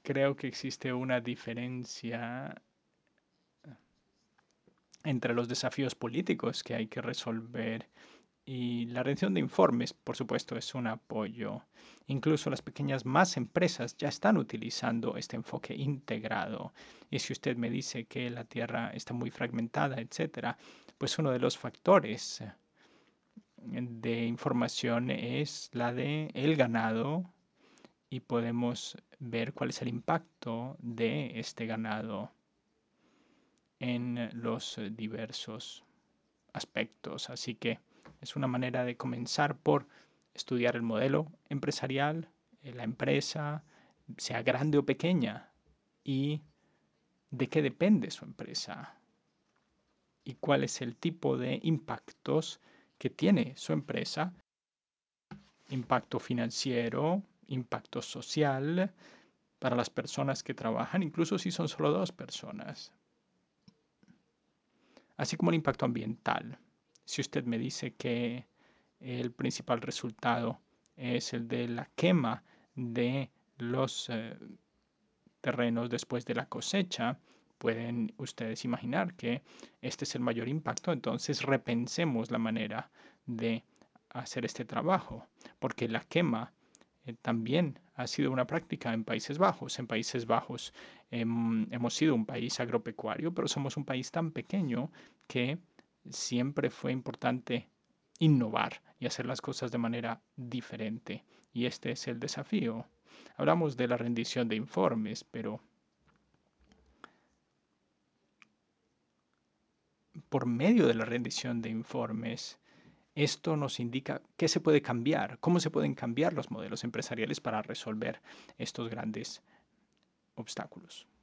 Creo que existe una diferencia entre los desafíos políticos que hay que resolver y la rendición de informes, por supuesto, es un apoyo. Incluso las pequeñas más empresas ya están utilizando este enfoque integrado. Y si usted me dice que la Tierra está muy fragmentada, etcétera, pues uno de los factores de información es la de el ganado y podemos ver cuál es el impacto de este ganado en los diversos aspectos. Así que es una manera de comenzar por estudiar el modelo empresarial, la empresa, sea grande o pequeña, y de qué depende su empresa y cuál es el tipo de impactos que tiene su empresa, impacto financiero, impacto social para las personas que trabajan, incluso si son solo dos personas, así como el impacto ambiental. Si usted me dice que el principal resultado es el de la quema de los terrenos después de la cosecha, pueden ustedes imaginar que este es el mayor impacto, entonces repensemos la manera de hacer este trabajo, porque la quema también ha sido una práctica en Países Bajos. En Países Bajos hemos sido un país agropecuario, pero somos un país tan pequeño que siempre fue importante innovar y hacer las cosas de manera diferente. Y este es el desafío. Hablamos de la rendición de informes, pero por medio de la rendición de informes, esto nos indica qué se puede cambiar, cómo se pueden cambiar los modelos empresariales para resolver estos grandes obstáculos.